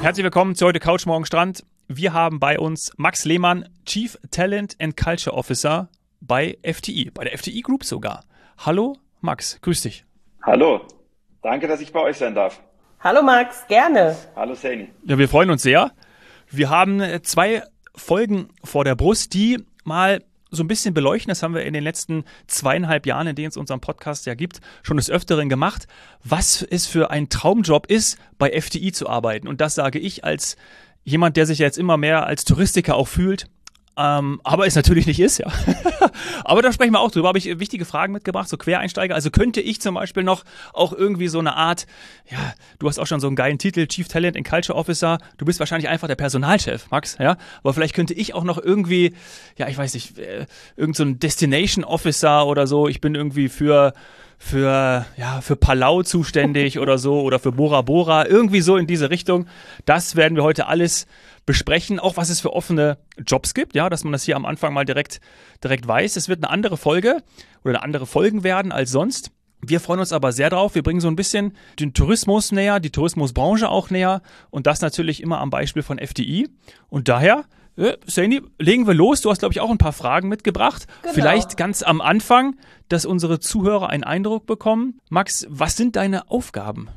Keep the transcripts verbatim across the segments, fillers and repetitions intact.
Herzlich willkommen zu heute Couch Morgen Strand. Wir haben bei uns Max Lehmann, Chief Talent and Culture Officer bei F T I, bei der F T I Group sogar. Hallo Max, grüß dich. Hallo, danke, dass ich bei euch sein darf. Hallo Max, gerne. Hallo Saini. Ja, wir freuen uns sehr. Wir haben zwei Folgen vor der Brust, die mal so ein bisschen beleuchten. Das haben wir in den letzten zweieinhalb Jahren, in denen es unseren Podcast ja gibt, schon des Öfteren gemacht, was es für ein Traumjob ist, bei F T I zu arbeiten. Und das sage ich als jemand, der sich jetzt immer mehr als Touristiker auch fühlt, ähm, aber es natürlich nicht ist, ja. Aber da sprechen wir auch drüber. Habe ich wichtige Fragen mitgebracht, so Quereinsteiger. Also könnte ich zum Beispiel noch auch irgendwie so eine Art, ja, du hast auch schon so einen geilen Titel, Chief Talent and Culture Officer. Du bist wahrscheinlich einfach der Personalchef, Max, ja. Aber vielleicht könnte ich auch noch irgendwie, ja, ich weiß nicht, äh, irgend so ein Destination Officer oder so. Ich bin irgendwie für für, ja, für Palau zuständig oder so oder für Bora Bora, irgendwie so in diese Richtung. Das werden wir heute alles besprechen, auch was es für offene Jobs gibt, ja, dass man das hier am Anfang mal direkt, direkt weiß. Es wird eine andere Folge oder eine andere Folgen werden als sonst. Wir freuen uns aber sehr drauf. Wir bringen so ein bisschen den Tourismus näher, die Tourismusbranche auch näher und das natürlich immer am Beispiel von F T I. Und daher, äh, Saini, legen wir los. Du hast, glaube ich, auch ein paar Fragen mitgebracht. Genau. Vielleicht ganz am Anfang, dass unsere Zuhörer einen Eindruck bekommen. Max, was sind deine Aufgaben?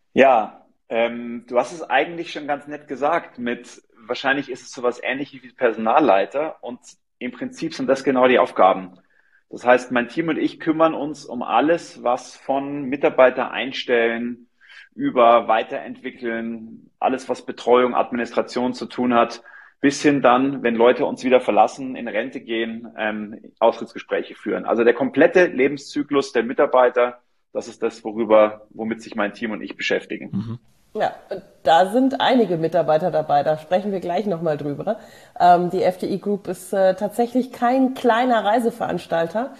Ja, ähm, du hast es eigentlich schon ganz nett gesagt mit, wahrscheinlich ist es sowas Ähnliches wie Personalleiter und im Prinzip sind das genau die Aufgaben. Das heißt, mein Team und ich kümmern uns um alles, was von Mitarbeiter einstellen, über Weiterentwickeln, alles, was Betreuung, Administration zu tun hat, bis hin dann, wenn Leute uns wieder verlassen, in Rente gehen, ähm, Austrittsgespräche führen. Also der komplette Lebenszyklus der Mitarbeiter, das ist das, worüber, womit sich mein Team und ich beschäftigen. Mhm. Ja, da sind einige Mitarbeiter dabei, da sprechen wir gleich nochmal drüber. Ähm, die F T I Group ist äh, tatsächlich kein kleiner Reiseveranstalter,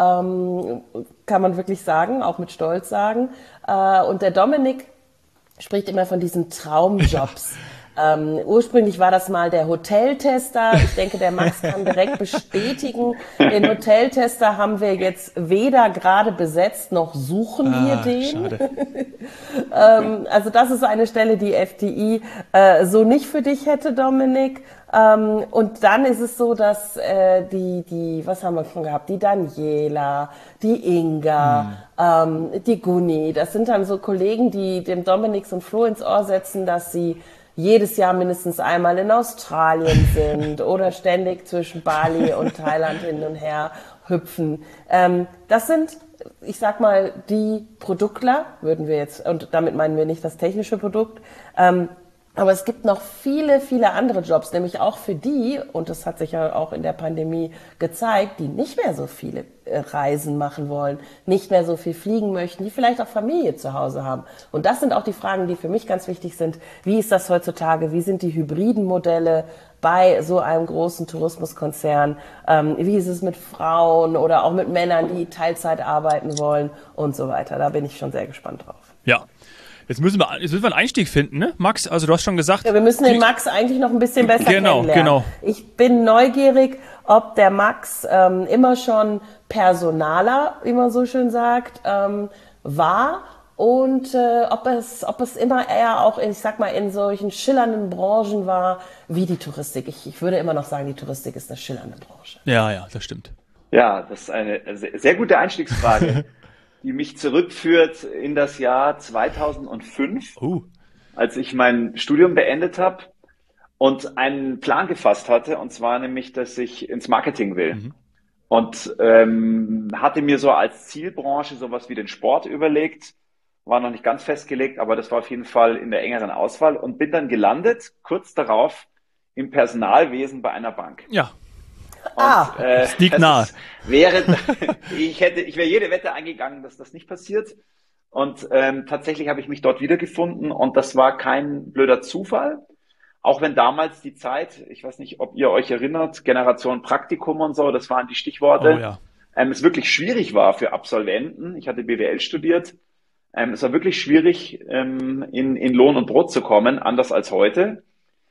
ähm, kann man wirklich sagen, auch mit Stolz sagen. Äh, und der Dominik spricht immer von diesen Traumjobs. Ähm, ursprünglich war das mal der Hoteltester. Ich denke, der Max kann direkt bestätigen. Den Hoteltester haben wir jetzt weder gerade besetzt, noch suchen ah, wir den. Schade. ähm, also das ist eine Stelle, die F T I äh, so nicht für dich hätte, Dominik. Ähm, und dann ist es so, dass äh, die, die, was haben wir schon gehabt? Die Daniela, die Inga, hm. ähm, die Guni. Das sind dann so Kollegen, die dem Dominik so ein Floh ins Ohr setzen, dass sie jedes Jahr mindestens einmal in Australien sind oder ständig zwischen Bali und Thailand hin und her hüpfen. Ähm, das sind, ich sag mal, die Produktler, würden wir jetzt, und damit meinen wir nicht das technische Produkt, ähm, aber es gibt noch viele, viele andere Jobs, nämlich auch für die, und das hat sich ja auch in der Pandemie gezeigt, die nicht mehr so viele Reisen machen wollen, nicht mehr so viel fliegen möchten, die vielleicht auch Familie zu Hause haben. Und das sind auch die Fragen, die für mich ganz wichtig sind. Wie ist das heutzutage? Wie sind die hybriden Modelle bei so einem großen Tourismuskonzern? Ähm, wie ist es mit Frauen oder auch mit Männern, die Teilzeit arbeiten wollen und so weiter? Da bin ich schon sehr gespannt drauf. Ja. Jetzt müssen wir, jetzt müssen wir einen Einstieg finden, ne? Max, also du hast schon gesagt. Ja, wir müssen den Max eigentlich noch ein bisschen besser genau, kennenlernen. Genau, genau. Ich bin neugierig, ob der Max ähm, immer schon Personaler, wie man so schön sagt, ähm, war und äh, ob es, ob es immer eher auch, in, ich sag mal, in solchen schillernden Branchen war, wie die Touristik. Ich, ich würde immer noch sagen, die Touristik ist eine schillernde Branche. Ja, ja, das stimmt. Ja, das ist eine sehr gute Einstiegsfrage. Die mich zurückführt in das Jahr zweitausendfünf, uh. als ich mein Studium beendet habe und einen Plan gefasst hatte, und zwar nämlich, dass ich ins Marketing will. Mhm. Und ähm, hatte mir so als Zielbranche sowas wie den Sport überlegt, war noch nicht ganz festgelegt, aber das war auf jeden Fall in der engeren Auswahl und bin dann gelandet, kurz darauf, im Personalwesen bei einer Bank. Ja. Und, ah, äh, das liegt nahe. Wäre, ich hätte, ich wäre jede Wette eingegangen, dass das nicht passiert. Und ähm, tatsächlich habe ich mich dort wiedergefunden und das war kein blöder Zufall. Auch wenn damals die Zeit, ich weiß nicht, ob ihr euch erinnert, Generation Praktikum und so, das waren die Stichworte, oh, ja. ähm, es wirklich schwierig war für Absolventen. Ich hatte B W L studiert. Ähm, es war wirklich schwierig, ähm, in, in Lohn und Brot zu kommen, anders als heute.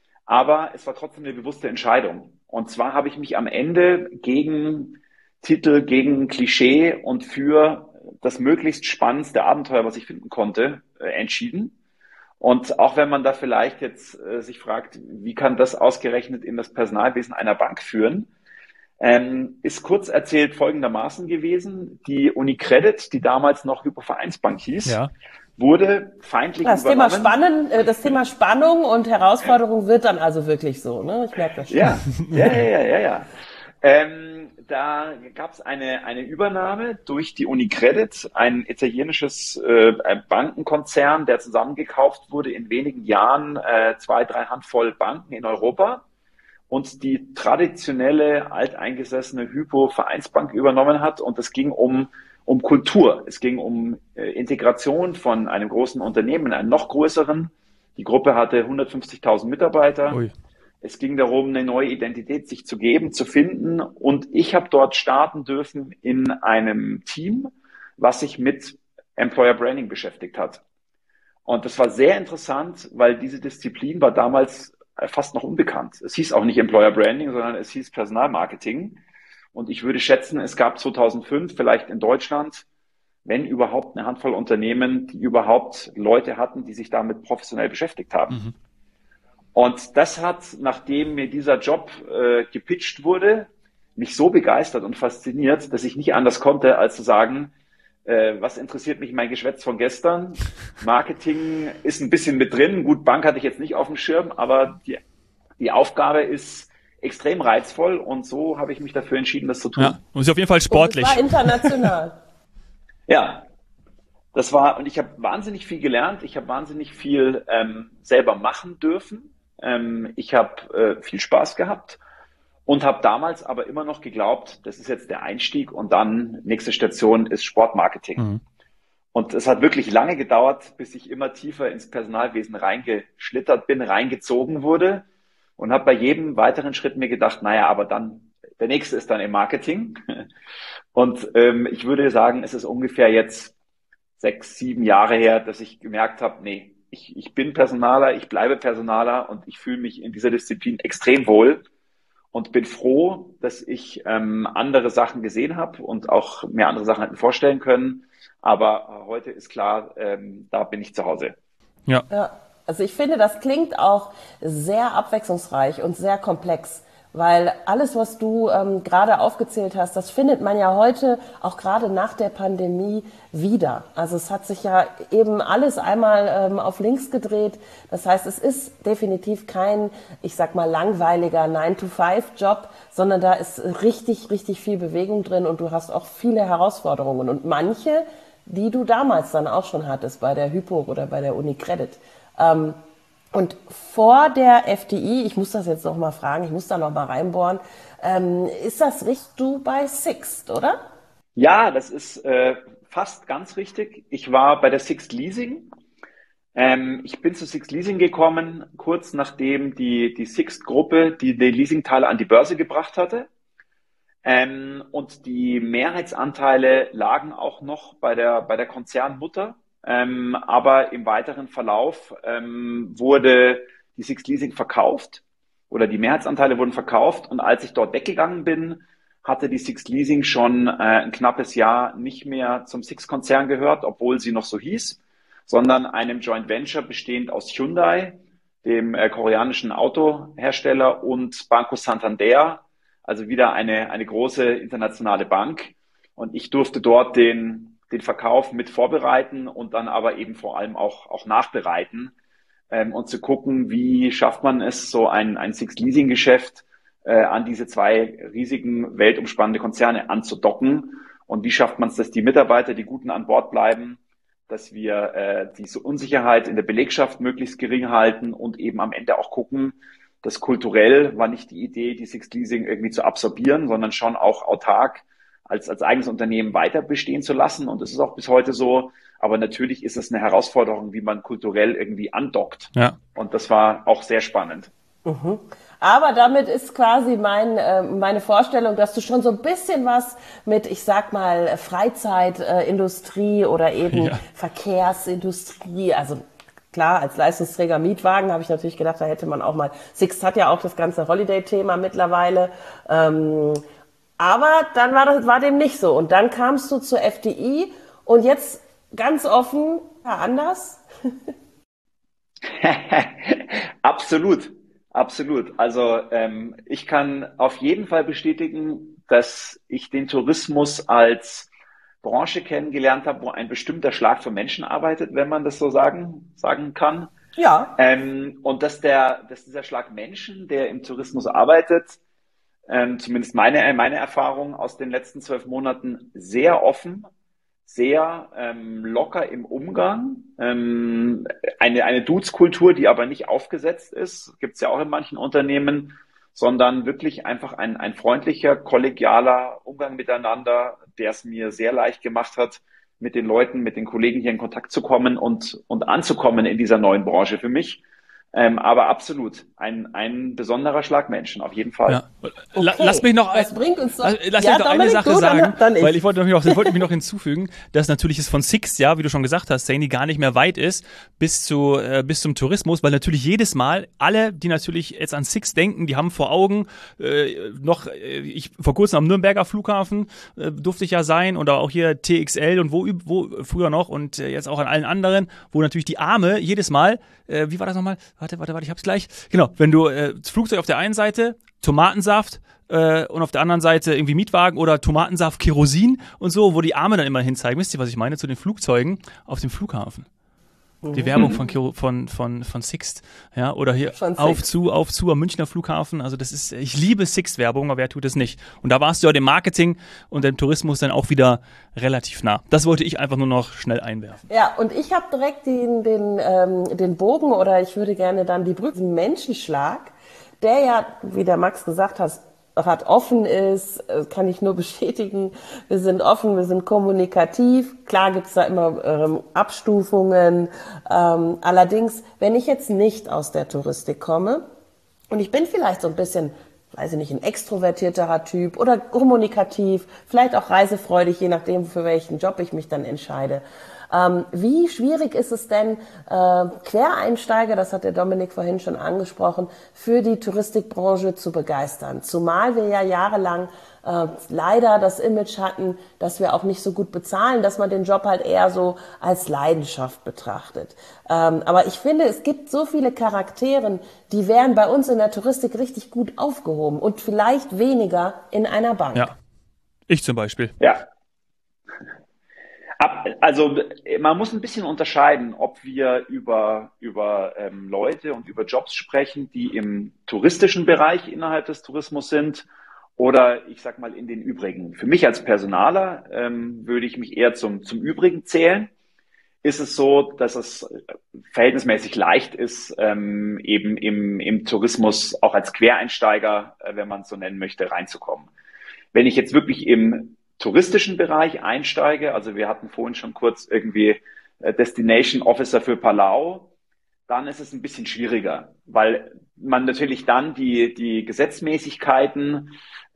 Aber es war trotzdem eine bewusste Entscheidung. Und zwar habe ich mich am Ende gegen Titel, gegen Klischee und für das möglichst spannendste Abenteuer, was ich finden konnte, äh, entschieden. Und auch wenn man da vielleicht jetzt äh, sich fragt, wie kann das ausgerechnet in das Personalwesen einer Bank führen, ähm, ist kurz erzählt folgendermaßen gewesen. Die UniCredit, die damals noch Hypo-Vereinsbank hieß, ja. wurde feindlich das übernommen. Thema Spannen, äh, das Thema Spannung und Herausforderung wird dann also wirklich so, ne? Ich merke das schon. Ja, ja, ja, ja, ja. ja. Ähm, da gab es eine, eine Übernahme durch die UniCredit, ein italienisches äh, Bankenkonzern, der zusammengekauft wurde in wenigen Jahren, äh, zwei, drei Handvoll Banken in Europa und die traditionelle, alteingesessene Hypo-Vereinsbank übernommen hat. Und es ging um, um Kultur. Es ging um äh, Integration von einem großen Unternehmen in einen noch größeren. Die Gruppe hatte hundertfünfzigtausend Mitarbeiter. Ui. Es ging darum, eine neue Identität sich zu geben, zu finden. Und ich habe dort starten dürfen in einem Team, was sich mit Employer Branding beschäftigt hat. Und das war sehr interessant, weil diese Disziplin war damals fast noch unbekannt. Es hieß auch nicht Employer Branding, sondern es hieß Personalmarketing. Und ich würde schätzen, es gab zweitausendfünf vielleicht in Deutschland, wenn überhaupt, eine Handvoll Unternehmen, die überhaupt Leute hatten, die sich damit professionell beschäftigt haben. Mhm. Und das hat, nachdem mir dieser Job äh, gepitcht wurde, mich so begeistert und fasziniert, dass ich nicht anders konnte, als zu sagen, äh, was interessiert mich mein Geschwätz von gestern? Marketing ist ein bisschen mit drin. Gut, Bank hatte ich jetzt nicht auf dem Schirm, aber die, die Aufgabe ist extrem reizvoll und so habe ich mich dafür entschieden, das zu tun. Ja, und ist auf jeden Fall sportlich. Und es war international. Ja, das war, und ich habe wahnsinnig viel gelernt. Ich habe wahnsinnig viel ähm, selber machen dürfen. Ähm, ich habe äh, viel Spaß gehabt und habe damals aber immer noch geglaubt, das ist jetzt der Einstieg und dann nächste Station ist Sportmarketing. Mhm. Und es hat wirklich lange gedauert, bis ich immer tiefer ins Personalwesen reingeschlittert bin, reingezogen wurde und habe bei jedem weiteren Schritt mir gedacht, naja, aber dann, der nächste ist dann im Marketing. Und ähm, ich würde sagen, es ist ungefähr jetzt sechs, sieben Jahre her, dass ich gemerkt habe, nee, ich, ich bin Personaler, ich bleibe Personaler und ich fühle mich in dieser Disziplin extrem wohl und bin froh, dass ich ähm, andere Sachen gesehen habe und auch mir andere Sachen hätten vorstellen können. Aber heute ist klar, ähm, da bin ich zu Hause. Ja. ja. Also ich finde, das klingt auch sehr abwechslungsreich und sehr komplex. Weil alles, was du ähm, gerade aufgezählt hast, das findet man ja heute auch gerade nach der Pandemie wieder. Also es hat sich ja eben alles einmal ähm, auf links gedreht. Das heißt, es ist definitiv kein, ich sag mal, langweiliger nine to five Job, sondern da ist richtig, richtig viel Bewegung drin und du hast auch viele Herausforderungen. Und manche, die du damals dann auch schon hattest bei der Hypo oder bei der UniCredit. Ähm, Und vor der F D I, ich muss das jetzt noch mal fragen, ich muss da noch mal reinbohren, ähm, ist das richtig, du bei Sixt, oder? Ja, das ist äh, fast ganz richtig. Ich war bei der Sixt Leasing. Ähm, ich bin zu Sixt Leasing gekommen, kurz nachdem die, die Sixt-Gruppe die, die Leasingteile an die Börse gebracht hatte. Ähm, und die Mehrheitsanteile lagen auch noch bei der, bei der Konzernmutter. Ähm, aber im weiteren Verlauf ähm, wurde die Sixt Leasing verkauft oder die Mehrheitsanteile wurden verkauft. Und als ich dort weggegangen bin, hatte die Sixt Leasing schon äh, ein knappes Jahr nicht mehr zum Sixt-Konzern gehört, obwohl sie noch so hieß, sondern einem Joint Venture bestehend aus Hyundai, dem äh, koreanischen Autohersteller, und Banco Santander, also wieder eine, eine große internationale Bank. Und ich durfte dort den den Verkauf mit vorbereiten und dann aber eben vor allem auch, auch nachbereiten ähm, und zu gucken, wie schafft man es, so ein, ein Sixt-Leasing-Geschäft äh, an diese zwei riesigen, weltumspannende Konzerne anzudocken und wie schafft man es, dass die Mitarbeiter, die Guten an Bord bleiben, dass wir äh, diese Unsicherheit in der Belegschaft möglichst gering halten und eben am Ende auch gucken, dass kulturell war nicht die Idee, die Sixt Leasing irgendwie zu absorbieren, sondern schon auch autark als, als eigenes Unternehmen weiter bestehen zu lassen. Und das ist auch bis heute so. Aber natürlich ist es eine Herausforderung, wie man kulturell irgendwie andockt. Ja. Und das war auch sehr spannend. Mhm. Aber damit ist quasi mein, äh, meine Vorstellung, dass du schon so ein bisschen was mit, ich sag mal, Freizeitindustrie äh, oder eben ja. Verkehrsindustrie, also klar, als Leistungsträger Mietwagen habe ich natürlich gedacht, da hätte man auch mal, Sixt hat ja auch das ganze Holiday-Thema mittlerweile, ähm, aber dann war das, war dem nicht so. Und dann kamst du zur F D I und jetzt ganz offen, ja, anders. Absolut, absolut. Also ähm, ich kann auf jeden Fall bestätigen, dass ich den Tourismus als Branche kennengelernt habe, wo ein bestimmter Schlag von Menschen arbeitet, wenn man das so sagen, sagen kann. Ja. Ähm, und dass der, dass dieser Schlag Menschen, der im Tourismus arbeitet, ähm, zumindest meine, meine Erfahrung aus den letzten zwölf Monaten, sehr offen, sehr ähm, locker im Umgang. Ähm, eine eine Dudes-Kultur, die aber nicht aufgesetzt ist, gibt es ja auch in manchen Unternehmen, sondern wirklich einfach ein, ein freundlicher, kollegialer Umgang miteinander, der es mir sehr leicht gemacht hat, mit den Leuten, mit den Kollegen hier in Kontakt zu kommen und, und anzukommen in dieser neuen Branche für mich. Ähm, aber absolut, ein, ein besonderer Schlag Menschen, auf jeden Fall. Ja. Okay. Lass mich noch, das bringt uns doch, lass, lass ja, mich noch Dominik, eine Sache du, sagen, dann, dann ich. weil ich wollte mich noch, ich wollte mich noch hinzufügen, dass natürlich es von Sixt, ja, wie du schon gesagt hast, Saini, gar nicht mehr weit ist bis zu äh, bis zum Tourismus, weil natürlich jedes Mal alle, die natürlich jetzt an Sixt denken, die haben vor Augen äh, noch, äh, ich vor kurzem am Nürnberger Flughafen äh, durfte ich ja sein oder auch hier T X L und wo, wo früher noch und äh, jetzt auch an allen anderen, wo natürlich die Arme jedes Mal, äh, wie war das nochmal? Warte, warte, warte, ich hab's gleich. Genau, wenn du äh, das Flugzeug auf der einen Seite, Tomatensaft äh, und auf der anderen Seite irgendwie Mietwagen oder Tomatensaft, Kerosin und so, wo die Arme dann immer hinzeigen. Wisst ihr, was ich meine? Zu den Flugzeugen auf dem Flughafen. Die Werbung von, von, von, von Sixt, ja, oder hier auf zu, auf zu am Münchner Flughafen. Also das ist, ich liebe Sixt-Werbung, aber wer tut es nicht? Und da warst du ja dem Marketing und dem Tourismus dann auch wieder relativ nah. Das wollte ich einfach nur noch schnell einwerfen. Ja, und ich habe direkt den, den, ähm, den Bogen oder ich würde gerne dann die Brücke, den Menschenschlag, der ja, wie der Max gesagt hat, hat offen ist, kann ich nur bestätigen. Wir sind offen, wir sind kommunikativ. Klar gibt's da immer ähm, Abstufungen. Ähm, allerdings, wenn ich jetzt nicht aus der Touristik komme und ich bin vielleicht so ein bisschen, weiß ich nicht, ein extrovertierterer Typ oder kommunikativ, vielleicht auch reisefreudig, je nachdem, für welchen Job ich mich dann entscheide. Ähm, wie schwierig ist es denn, äh, Quereinsteiger, das hat der Dominik vorhin schon angesprochen, für die Touristikbranche zu begeistern? Zumal wir ja jahrelang äh, leider das Image hatten, dass wir auch nicht so gut bezahlen, dass man den Job halt eher so als Leidenschaft betrachtet. Ähm, aber ich finde, es gibt so viele Charaktere, die wären bei uns in der Touristik richtig gut aufgehoben und vielleicht weniger in einer Bank. Ja, ich zum Beispiel. Ja. Also man muss ein bisschen unterscheiden, ob wir über, über ähm, Leute und über Jobs sprechen, die im touristischen Bereich innerhalb des Tourismus sind oder ich sag mal in den übrigen. Für mich als Personaler ähm, würde ich mich eher zum, zum übrigen zählen. Ist es so, dass es verhältnismäßig leicht ist, ähm, eben im, im Tourismus auch als Quereinsteiger, äh, wenn man es so nennen möchte, reinzukommen. Wenn ich jetzt wirklich im touristischen Bereich einsteige, also wir hatten vorhin schon kurz irgendwie Destination Officer für Palau, dann ist es ein bisschen schwieriger, weil man natürlich dann die, die Gesetzmäßigkeiten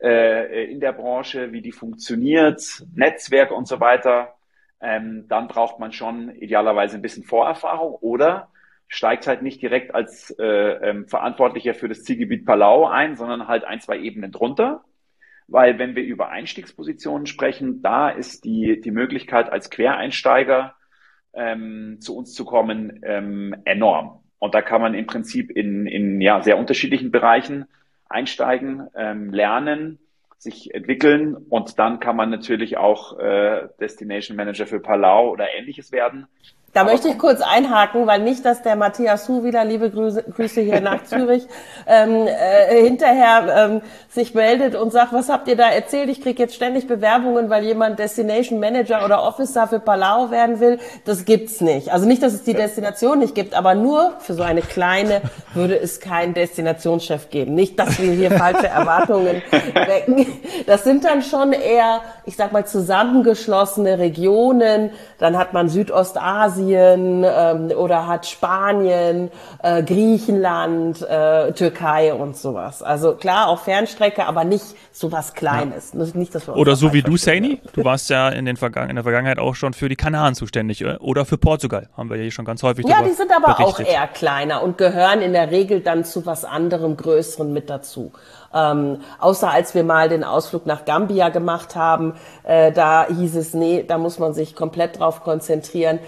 äh, in der Branche, wie die funktioniert, Netzwerke und so weiter, ähm, dann braucht man schon idealerweise ein bisschen Vorerfahrung oder steigt halt nicht direkt als äh, ähm, Verantwortlicher für das Zielgebiet Palau ein, sondern halt ein, zwei Ebenen drunter. Weil wenn wir über Einstiegspositionen sprechen, da ist die, die Möglichkeit als Quereinsteiger ähm, zu uns zu kommen ähm, enorm. Und da kann man im Prinzip in, in ja, sehr unterschiedlichen Bereichen einsteigen, ähm, lernen, sich entwickeln und dann kann man natürlich auch äh, Destination Manager für Palau oder Ähnliches werden. Da Aber möchte ich kurz einhaken, weil nicht, dass der Matthias Hu wieder, liebe Grüße, Grüße hier nach Zürich, ähm, äh, hinterher ähm, sich meldet und sagt, was habt ihr da erzählt? Ich kriege jetzt ständig Bewerbungen, weil jemand Destination Manager oder Officer für Palau werden will. Das gibt's nicht. Also nicht, dass es die Destination nicht gibt, aber nur für so eine kleine würde es keinen Destinationschef geben. Nicht, dass wir hier falsche Erwartungen wecken. Das sind dann schon eher, ich sag mal, zusammengeschlossene Regionen. Dann hat man Südostasien, ähm, oder hat Spanien, äh, Griechenland, äh, Türkei und sowas. Also klar, auch Fernstrecke, aber nicht sowas Kleines. Ja. Nicht, dass wir uns oder so wie du, Saini. Du warst ja in, den Vergangen- in der Vergangenheit auch schon für die Kanaren zuständig. Oder für Portugal. Haben wir ja hier schon ganz häufig Ja, die sind aber berichtet. Auch eher kleiner und gehören in der Regel dann zu was anderem, Größeren mit dazu. Ähm, außer als wir mal den Ausflug nach Gambia gemacht haben, äh, da hieß es, nee, da muss man sich komplett drauf konzentrieren, weil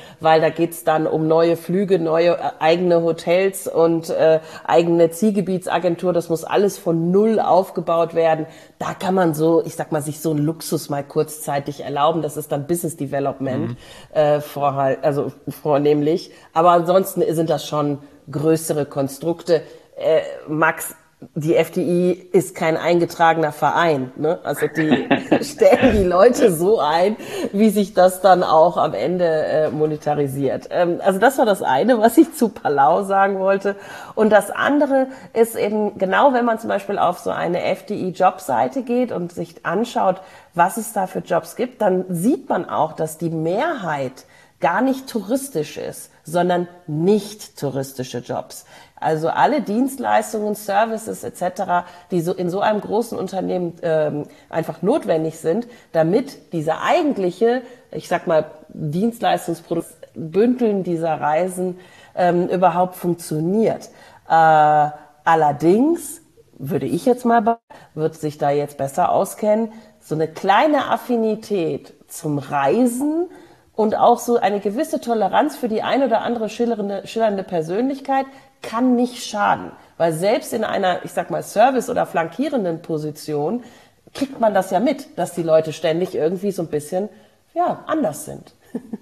da geht's dann um neue Flüge, neue äh, eigene Hotels und äh, eigene Zielgebietsagentur. Das muss alles von null aufgebaut werden. Da kann man so, ich sag mal, sich so einen Luxus mal kurzzeitig erlauben. Das ist dann Business Development mhm. äh, vorhal- also vornehmlich. Aber ansonsten sind das schon größere Konstrukte. Äh, Max, die F D I ist kein eingetragener Verein, ne? Also die stellen die Leute so ein, wie sich das dann auch am Ende äh, monetarisiert. Ähm, also das war das eine, was ich zu Palau sagen wollte. Und das andere ist eben, genau wenn man zum Beispiel auf so eine F D I-Jobseite geht und sich anschaut, was es da für Jobs gibt, dann sieht man auch, dass die Mehrheit gar nicht touristisch ist, sondern nicht touristische Jobs. Also alle Dienstleistungen, Services et cetera, die so in so einem großen Unternehmen ähm, einfach notwendig sind, damit diese eigentliche, ich sag mal, Dienstleistungsprodukt, Bündeln dieser Reisen ähm, überhaupt funktioniert. Äh, allerdings würde ich jetzt mal, wird sich da jetzt besser auskennen, so eine kleine Affinität zum Reisen und auch so eine gewisse Toleranz für die ein oder andere schillernde, schillernde Persönlichkeit kann nicht schaden. Weil selbst in einer, ich sag mal, Service- oder flankierenden Position kriegt man das ja mit, dass die Leute ständig irgendwie so ein bisschen, ja, anders sind.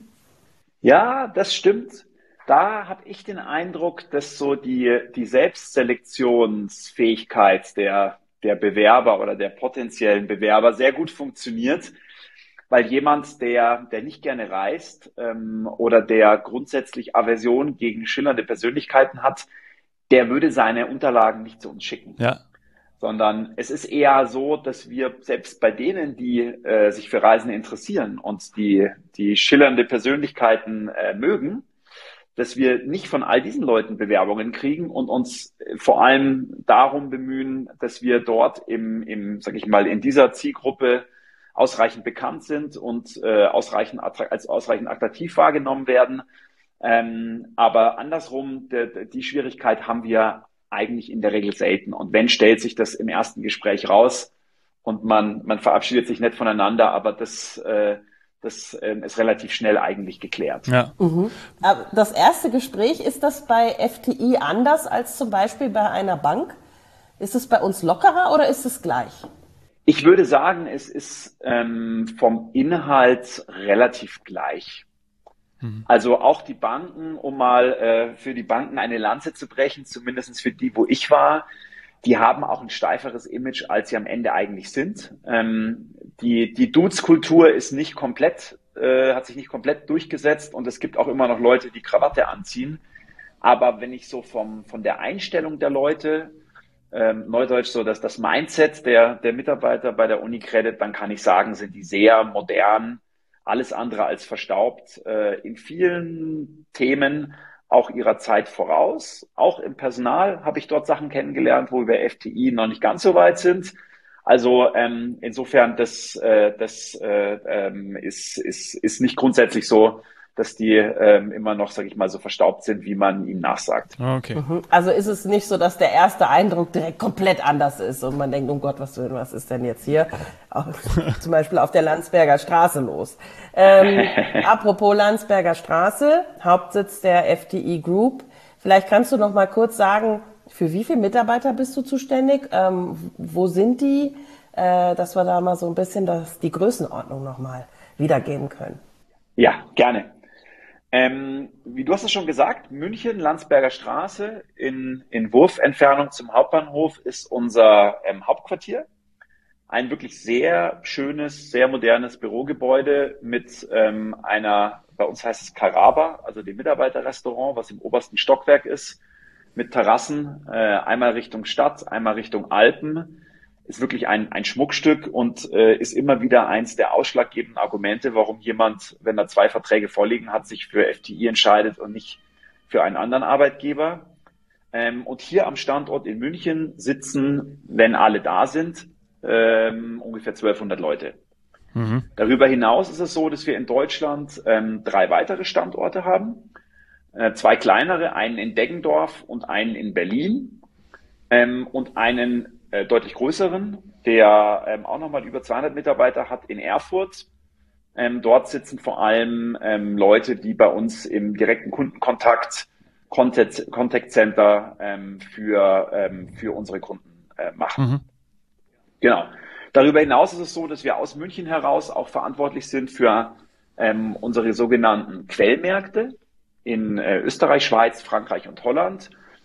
Ja, das stimmt. Da habe ich den Eindruck, dass so die, die Selbstselektionsfähigkeit der, der Bewerber oder der potenziellen Bewerber sehr gut funktioniert. Weil jemand, der, der nicht gerne reist ähm, oder der grundsätzlich Aversion gegen schillernde Persönlichkeiten hat, der würde seine Unterlagen nicht zu uns schicken. Ja. Sondern es ist eher so, dass wir selbst bei denen, die äh, sich für Reisen interessieren und die, die schillernde Persönlichkeiten äh, mögen, dass wir nicht von all diesen Leuten Bewerbungen kriegen und uns vor allem darum bemühen, dass wir dort im, im sag ich mal, in dieser Zielgruppe ausreichend bekannt sind und äh, ausreichend als ausreichend attraktiv wahrgenommen werden. Ähm, aber andersrum, de, die Schwierigkeit haben wir eigentlich in der Regel selten. Und wenn, stellt sich das im ersten Gespräch raus und man, man verabschiedet sich nicht voneinander, aber das, äh, das äh, ist relativ schnell eigentlich geklärt. Ja. Mhm. Aber das erste Gespräch, ist das bei F T I anders als zum Beispiel bei einer Bank? Ist es bei uns lockerer oder ist es gleich? Ich würde sagen, es ist ähm, vom Inhalt relativ gleich. Mhm. Also auch die Banken, um mal äh, für die Banken eine Lanze zu brechen, zumindest für die, wo ich war, die haben auch ein steiferes Image, als sie am Ende eigentlich sind. Ähm, die die Dudes-Kultur ist nicht komplett, äh, hat sich nicht komplett durchgesetzt und es gibt auch immer noch Leute, die Krawatte anziehen. Aber wenn ich so vom von der Einstellung der Leute, Ähm, Neudeutsch so, dass das Mindset der, der Mitarbeiter bei der UniCredit, dann kann ich sagen, sind die sehr modern, alles andere als verstaubt, äh, in vielen Themen auch ihrer Zeit voraus. Auch im Personal habe ich dort Sachen kennengelernt, wo wir bei F T I noch nicht ganz so weit sind. Also ähm, insofern, das, äh, das äh, ähm, ist, ist, ist nicht grundsätzlich so, dass die ähm, immer noch, sage ich mal, so verstaubt sind, wie man ihnen nachsagt. Okay. Mhm. Also ist es nicht so, dass der erste Eindruck direkt komplett anders ist und man denkt, oh Gott, was, was ist denn jetzt hier auch, zum Beispiel auf der Landsberger Straße los? Ähm, apropos Landsberger Straße, Hauptsitz der F T I Group. Vielleicht kannst du noch mal kurz sagen, für wie viele Mitarbeiter bist du zuständig? Ähm, wo sind die? Äh, dass wir da mal so ein bisschen das, die Größenordnung noch mal wiedergeben können. Ja, gerne. Ähm, wie du hast es schon gesagt, München, Landsberger Straße, in, in Wurfentfernung zum Hauptbahnhof ist unser ähm, Hauptquartier. Ein wirklich sehr schönes, sehr modernes Bürogebäude mit ähm, einer, bei uns heißt es Carraba, also dem Mitarbeiterrestaurant, was im obersten Stockwerk ist, mit Terrassen, äh, einmal Richtung Stadt, einmal Richtung Alpen. Ist wirklich ein, ein Schmuckstück und äh, ist immer wieder eins der ausschlaggebenden Argumente, warum jemand, wenn er zwei Verträge vorliegen hat, sich für F T I entscheidet und nicht für einen anderen Arbeitgeber. Ähm, und hier am Standort in München sitzen, wenn alle da sind, ähm, ungefähr zwölfhundert Leute. Mhm. Darüber hinaus ist es so, dass wir in Deutschland ähm, drei weitere Standorte haben. Äh, zwei kleinere, einen in Deggendorf und einen in Berlin. Ähm, und einen äh, deutlich größeren, der ähm, auch nochmal über zweihundert Mitarbeiter hat in Erfurt. Ähm, dort sitzen vor allem ähm, Leute, die bei uns im direkten Kundenkontakt Contact, Contact Center ähm, für, ähm, für unsere Kunden äh, machen. Mhm. Genau. Darüber hinaus ist es so, dass wir aus München heraus auch verantwortlich sind für ähm, unsere sogenannten Quellmärkte in äh, Österreich, Schweiz, Frankreich und Holland.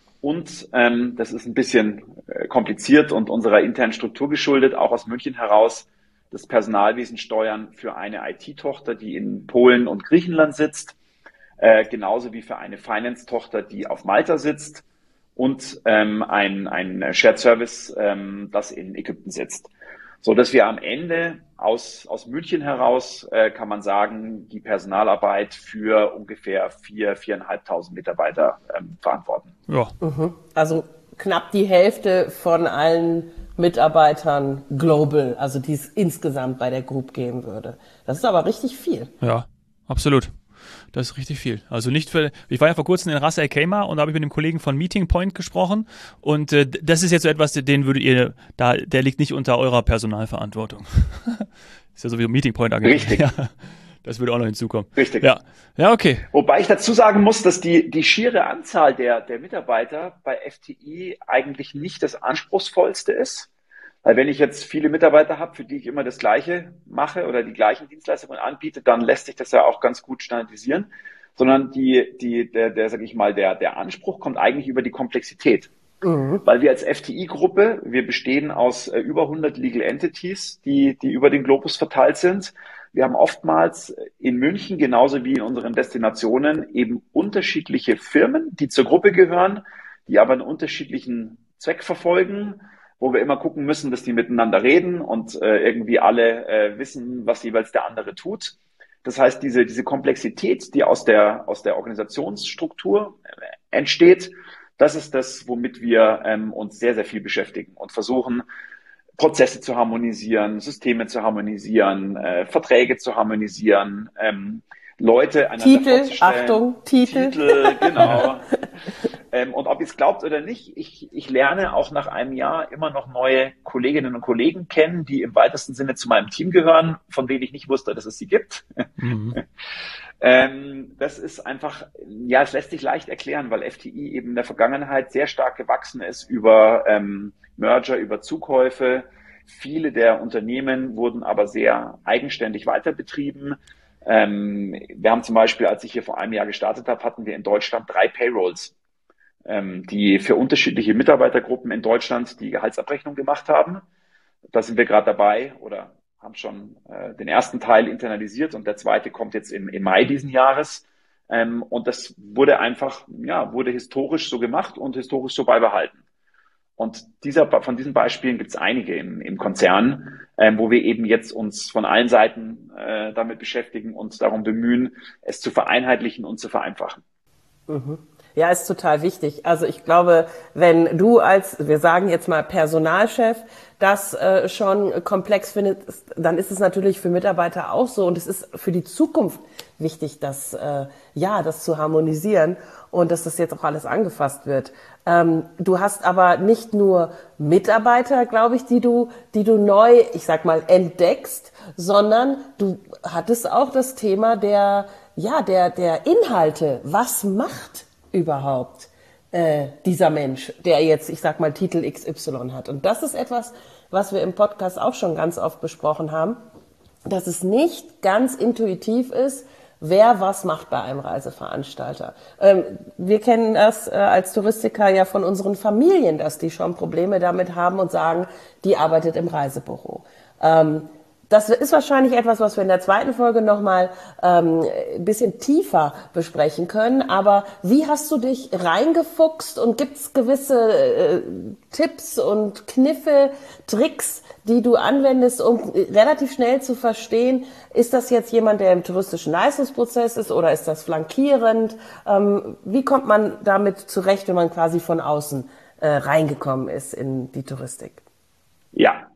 Und ähm, das ist ein bisschen äh, kompliziert und unserer internen Struktur geschuldet, auch aus München heraus das Personalwesen steuern für eine I T-Tochter, die in Polen und Griechenland sitzt, äh, genauso wie für eine Finance-Tochter, die auf Malta sitzt und ähm, ein, ein Shared Service, ähm, das in Ägypten sitzt. So dass wir am Ende aus, aus München heraus, äh, kann man sagen, die Personalarbeit für ungefähr vier, viereinhalbtausend Mitarbeiter ähm, verantworten. Ja. Mhm. Also knapp die Hälfte von allen Mitarbeitern global, also die es insgesamt bei der Group geben würde. Das ist aber richtig viel. Ja, absolut. Das ist richtig viel. Also nicht für, ich war ja vor kurzem in Ras Al Khaimah und da habe ich mit dem Kollegen von Meeting Point gesprochen und äh, das ist jetzt so etwas, den würdet ihr, da, der liegt nicht unter eurer Personalverantwortung. Ist ja sowieso Meeting Point Agentur. Richtig. Ja, das würde auch noch hinzukommen. Richtig. Ja, ja, okay. Wobei ich dazu sagen muss, dass die, die schiere Anzahl der, der Mitarbeiter bei F T I eigentlich nicht das anspruchsvollste ist. Weil wenn ich jetzt viele Mitarbeiter habe, für die ich immer das Gleiche mache oder die gleichen Dienstleistungen anbiete, dann lässt sich das ja auch ganz gut standardisieren. Sondern die, die, der, der, sag ich mal, der, der Anspruch kommt eigentlich über die Komplexität. Mhm. Weil wir als F T I-Gruppe, wir bestehen aus äh, über hundert Legal Entities, die, die über den Globus verteilt sind. Wir haben oftmals in München, genauso wie in unseren Destinationen, eben unterschiedliche Firmen, die zur Gruppe gehören, die aber einen unterschiedlichen Zweck verfolgen, wo wir immer gucken müssen, dass die miteinander reden und äh, irgendwie alle äh, wissen, was jeweils der andere tut. Das heißt, diese, diese Komplexität, die aus der, aus der Organisationsstruktur äh, entsteht, das ist das, womit wir ähm, uns sehr, sehr viel beschäftigen und versuchen, Prozesse zu harmonisieren, Systeme zu harmonisieren, äh, Verträge zu harmonisieren, ähm, Leute einander Titel, vorzustellen. Achtung, Titel. Titel, genau. ähm, und ob ihr es glaubt oder nicht, ich, ich lerne auch nach einem Jahr immer noch neue Kolleginnen und Kollegen kennen, die im weitesten Sinne zu meinem Team gehören, von denen ich nicht wusste, dass es sie gibt. Mhm. ähm, das ist einfach, ja, es lässt sich leicht erklären, weil F T I eben in der Vergangenheit sehr stark gewachsen ist über ähm, Merger, über Zukäufe. Viele der Unternehmen wurden aber sehr eigenständig weiter betrieben. Ähm, wir haben zum Beispiel, als ich hier vor einem Jahr gestartet habe, hatten wir in Deutschland drei Payrolls, ähm, die für unterschiedliche Mitarbeitergruppen in Deutschland die Gehaltsabrechnung gemacht haben. Da sind wir gerade dabei oder haben schon äh, den ersten Teil internalisiert und der zweite kommt jetzt im, im Mai diesen Jahres. Ähm, und das wurde einfach, ja, wurde historisch so gemacht und historisch so beibehalten. Und dieser, von diesen Beispielen gibt es einige im, im Konzern, ähm, wo wir eben jetzt uns von allen Seiten äh, damit beschäftigen und darum bemühen, es zu vereinheitlichen und zu vereinfachen. Mhm. Ja, ist total wichtig. Also ich glaube, wenn du als, wir sagen jetzt mal Personalchef, das äh, schon komplex findest, dann ist es natürlich für Mitarbeiter auch so und es ist für die Zukunft wichtig, dass äh, ja, das zu harmonisieren und dass das jetzt auch alles angefasst wird. Ähm, du hast aber nicht nur Mitarbeiter, glaube ich, die du, die du neu, ich sag mal, entdeckst, sondern du hattest auch das Thema der, ja, der, der Inhalte. Was macht überhaupt äh, dieser Mensch, der jetzt, ich sag mal, Titel X Y hat? Und das ist etwas, was wir im Podcast auch schon ganz oft besprochen haben, dass es nicht ganz intuitiv ist, wer was macht bei einem Reiseveranstalter. Ähm, wir kennen das äh, als Touristiker ja von unseren Familien, dass die schon Probleme damit haben und sagen, die arbeitet im Reisebüro. Ähm, Das ist wahrscheinlich etwas, was wir in der zweiten Folge nochmal ähm, ein bisschen tiefer besprechen können. Aber wie hast du dich reingefuchst und gibt es gewisse äh, Tipps und Kniffe, Tricks, die du anwendest, um relativ schnell zu verstehen, ist das jetzt jemand, der im touristischen Leistungsprozess ist oder ist das flankierend? Ähm, wie kommt man damit zurecht, wenn man quasi von außen äh, reingekommen ist in die Touristik? Ja.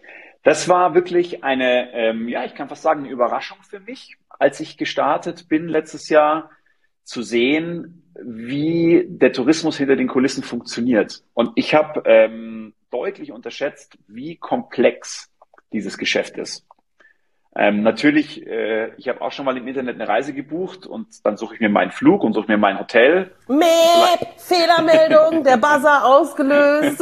Das war wirklich eine, ähm, ja, ich kann fast sagen, eine Überraschung für mich, als ich gestartet bin letztes Jahr, zu sehen, wie der Tourismus hinter den Kulissen funktioniert. Und ich habe ähm, deutlich unterschätzt, wie komplex dieses Geschäft ist. Ähm, natürlich, äh, ich habe auch schon mal im Internet eine Reise gebucht und dann suche ich mir meinen Flug und suche mir mein Hotel. Meep, Fehlermeldung, der Buzzer ausgelöst.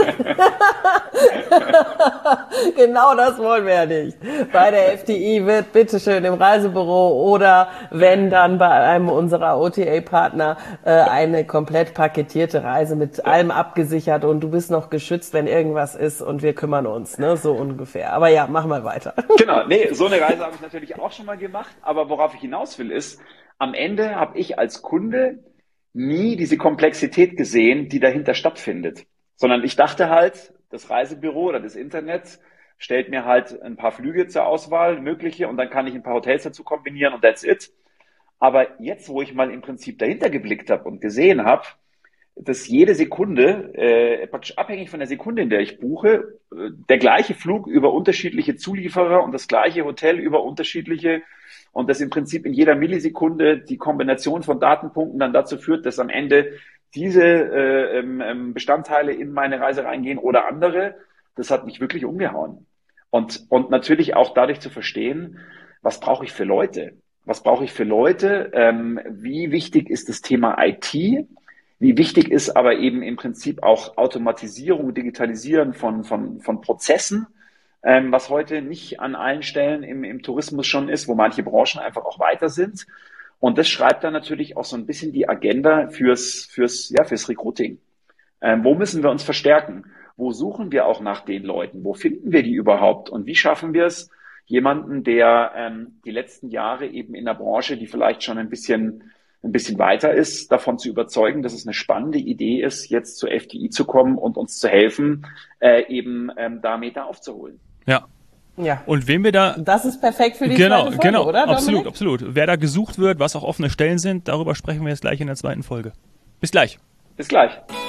Genau das wollen wir ja nicht. Bei der F D I wird bitteschön im Reisebüro oder wenn dann bei einem unserer O T A-Partner äh, eine komplett paketierte Reise mit allem abgesichert und du bist noch geschützt, wenn irgendwas ist und wir kümmern uns, ne, so ungefähr. Aber ja, mach mal weiter. Genau, nee, so eine Reise habe ich natürlich auch schon mal gemacht, aber worauf ich hinaus will ist, am Ende habe ich als Kunde nie diese Komplexität gesehen, die dahinter stattfindet, sondern ich dachte halt, das Reisebüro oder das Internet stellt mir halt ein paar Flüge zur Auswahl, mögliche, und dann kann ich ein paar Hotels dazu kombinieren und that's it. Aber jetzt, wo ich mal im Prinzip dahinter geblickt habe und gesehen habe, dass jede Sekunde, äh, praktisch abhängig von der Sekunde, in der ich buche, äh, der gleiche Flug über unterschiedliche Zulieferer und das gleiche Hotel über unterschiedliche, und das im Prinzip in jeder Millisekunde die Kombination von Datenpunkten dann dazu führt, dass am Ende diese äh, ähm, Bestandteile in meine Reise reingehen oder andere, das hat mich wirklich umgehauen. Und, und natürlich auch dadurch zu verstehen, was brauche ich für Leute? Was brauche ich für Leute? Ähm, wie wichtig ist das Thema I T? Wie wichtig ist aber eben im Prinzip auch Automatisierung, Digitalisieren von, von, von Prozessen, ähm, was heute nicht an allen Stellen im, im Tourismus schon ist, wo manche Branchen einfach auch weiter sind. Und das schreibt dann natürlich auch so ein bisschen die Agenda fürs, fürs, ja, fürs Recruiting. Ähm, wo müssen wir uns verstärken? Wo suchen wir auch nach den Leuten? Wo finden wir die überhaupt? Und wie schaffen wir es, jemanden, der ähm, die letzten Jahre eben in der Branche, die vielleicht schon ein bisschen ein bisschen weiter ist, davon zu überzeugen, dass es eine spannende Idee ist, jetzt zur F D I zu kommen und uns zu helfen, äh, eben ähm, da Meter aufzuholen. Ja. Ja. Und wen wir da... Das ist perfekt für die genau, zweite Folge, genau, oder, Dominik? Absolut, absolut. Wer da gesucht wird, was auch offene Stellen sind, darüber sprechen wir jetzt gleich in der zweiten Folge. Bis gleich. Bis gleich.